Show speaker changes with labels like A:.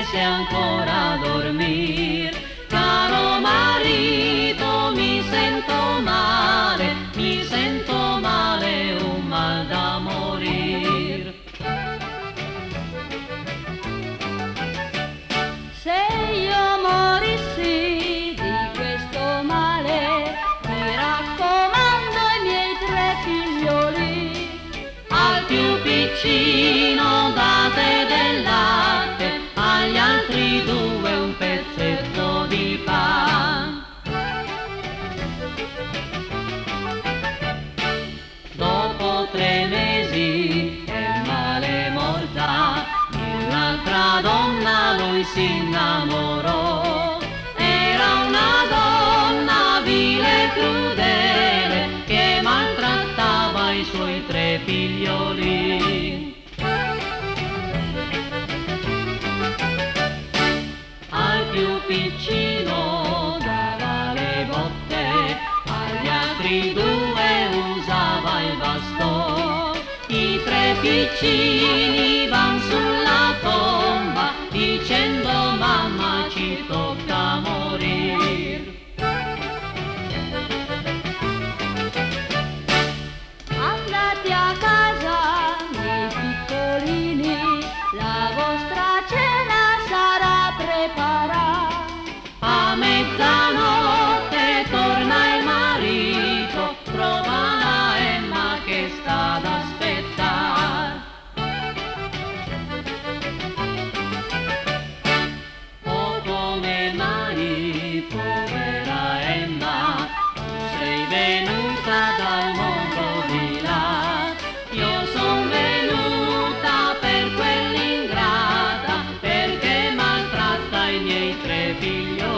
A: riesce ancora a dormir. Caro marito, mi sento male, un mal da morir.
B: Se io morissi di questo male, mi raccomando ai miei 3 figlioli.
A: Al più piccino date del latte, agli altri 2 un pezzetto di pan. Dopo 3 mesi il male è morta, di un'altra donna lui si innamorò. Era una donna vile e crudele che maltrattava i suoi 3 figlioli. Al più piccino dava le botte, agli altri 2 usava il bastone. I 3 piccini van sulla tomba dicendo mamma ci tocca morir.
B: Andate a casa, miei piccolini, la vostra cena sarà preparata.
A: A mezzanotte torna il marito, trova la Emma che sta ad aspettare. Oh, come mai, povera Emma, tu sei venuta dal mondo di là. Io son venuta per quell'ingrata, perché maltratta i miei 3 figlioli.